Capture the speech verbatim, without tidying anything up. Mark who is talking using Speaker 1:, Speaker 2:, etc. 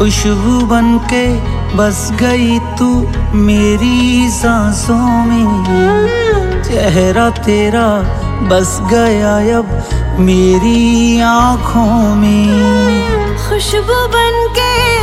Speaker 1: खुशबू बन के बस गई तू मेरी सांसों में, चेहरा तेरा बस गया अब मेरी आँखों में।
Speaker 2: खुशबू बन के